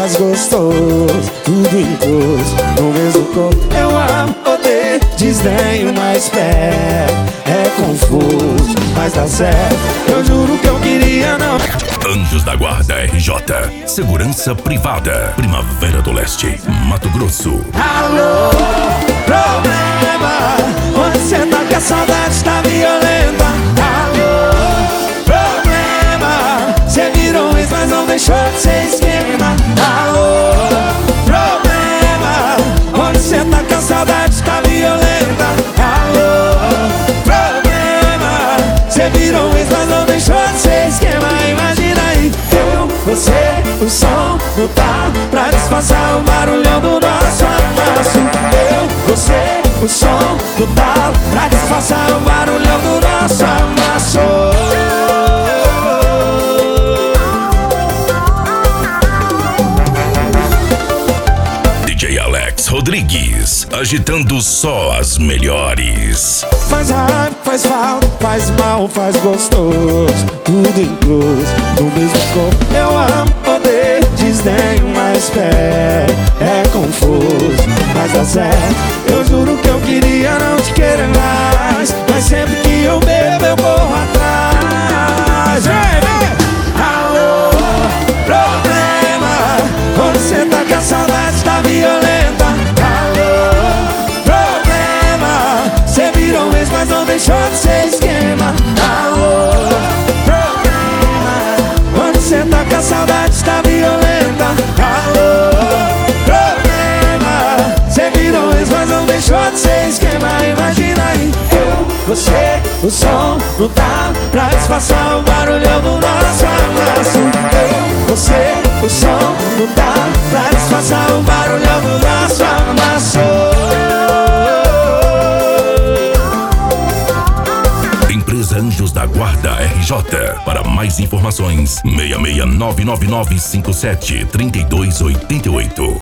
faz gostoso, tudo incluso no mesmo corpo. Eu amo, odeio, desdenho, mas perto. É confuso, mas dá certo. Eu juro que eu queria não. Anjos da Guarda RJ. Segurança privada. Primavera do Leste, Mato Grosso. Alô, problema. Onde cê tá que a saudade tá violenta? Alô, problema. Cê virou ex, mas não deixou de ser esquema. Alô, problema. Onde cê tá que a saudade tá violenta? Alô, problema. Cê virou ex, mas não deixou de ser esquema. Imagina aí, eu, você, o som do talo pra disfarçar o barulhão do nosso amasso. Eu, você, o som do talo pra disfarçar o barulhão do nosso amasso. DJ Alex Rodrigues, agitando só as melhores. Faz raiva, faz falta, faz mal, faz gostoso, tudo incluso no mesmo corpo. Eu amo, odeio, desdenho, mas perto. É confuso, mas dá certo. Eu juro que eu queria não te querer mais, mas sempre que eu bebo eu corro atrás. Alô, problema. Onde cê tá que a saudade tá violenta? Alô, problema. Cê virou ex, mas não deixou de ser esquema. Alô, problema. Onde cê tá que a saudade tá violenta? Alô, problema. Cê virou ex, mas não deixou de ser esquema. Imagina aí, eu, você, o som do talo pra disfarçar o barulhão do nosso amasso. Eu, você, o som do talo pra disfarçar o barulhão do nosso amasso. Empresa Anjos da Guarda RJ. Para mais informações, 66999573288.